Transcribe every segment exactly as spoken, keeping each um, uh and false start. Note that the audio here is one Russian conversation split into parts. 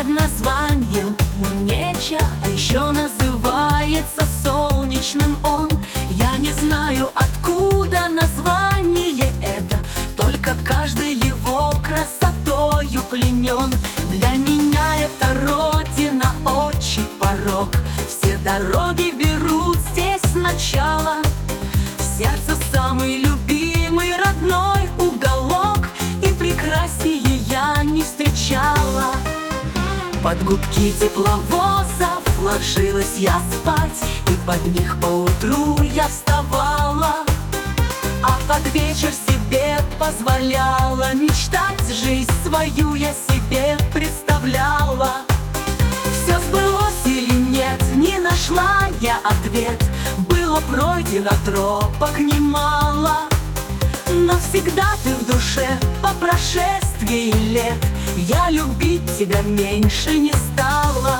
под названием Неча, а еще называется солнечным он. Я не знаю, откуда название это, только каждый его красотою пленен. Для меня это родина, отчий порог. Все дороги берут здесь начало. В сердце самый любимый родной уголок, и прекраснее я не встречала. Под гудки тепловозов ложилась я спать, и под них поутру я вставала. А под вечер себе позволяла мечтать, жизнь свою я себе представляла. Все сбылось или нет, не нашла я ответ. Было пройдено тропок немало, но всегда ты в душе по прошествии лет. Я любить тебя меньше не стала.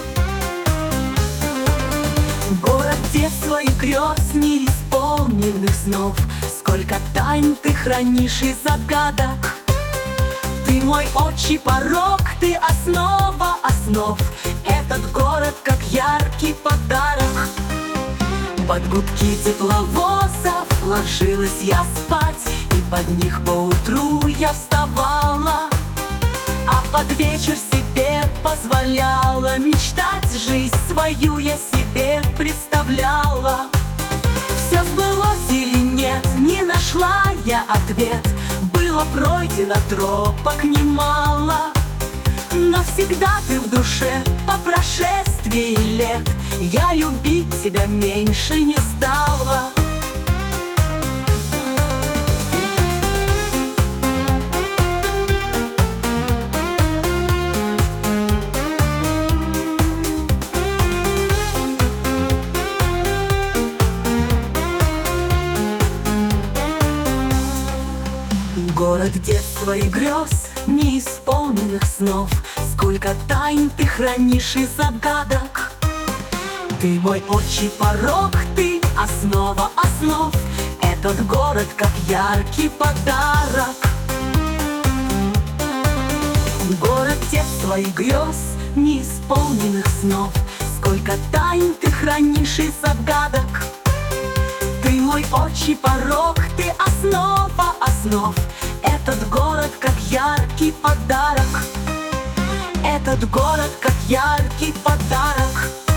Город детства и грез, неисполненных снов, сколько тайн ты хранишь и загадок. Ты мой отчий порог, ты основа основ. Этот город как яркий подарок. Под гудки тепловозов ложилась я спать, и под них поутру я вставала. А под вечер себе позволяла мечтать, жизнь свою я себе представляла. Все сбылось или нет, не нашла я ответ. Было пройдено тропок немало, но всегда ты в душе по прошествии лет. Я любить тебя меньше не стала. Город детства и грез, неисполненных снов, сколько тайн ты хранишь и загадок. Ты мой отчий порог, ты основа основ. Этот город как яркий подарок. Город детства и грез, неисполненных снов, сколько тайн ты хранишь и загадок. Ты мой отчий порог, ты основа основ. Этот город как яркий подарок. Этот город как яркий подарок.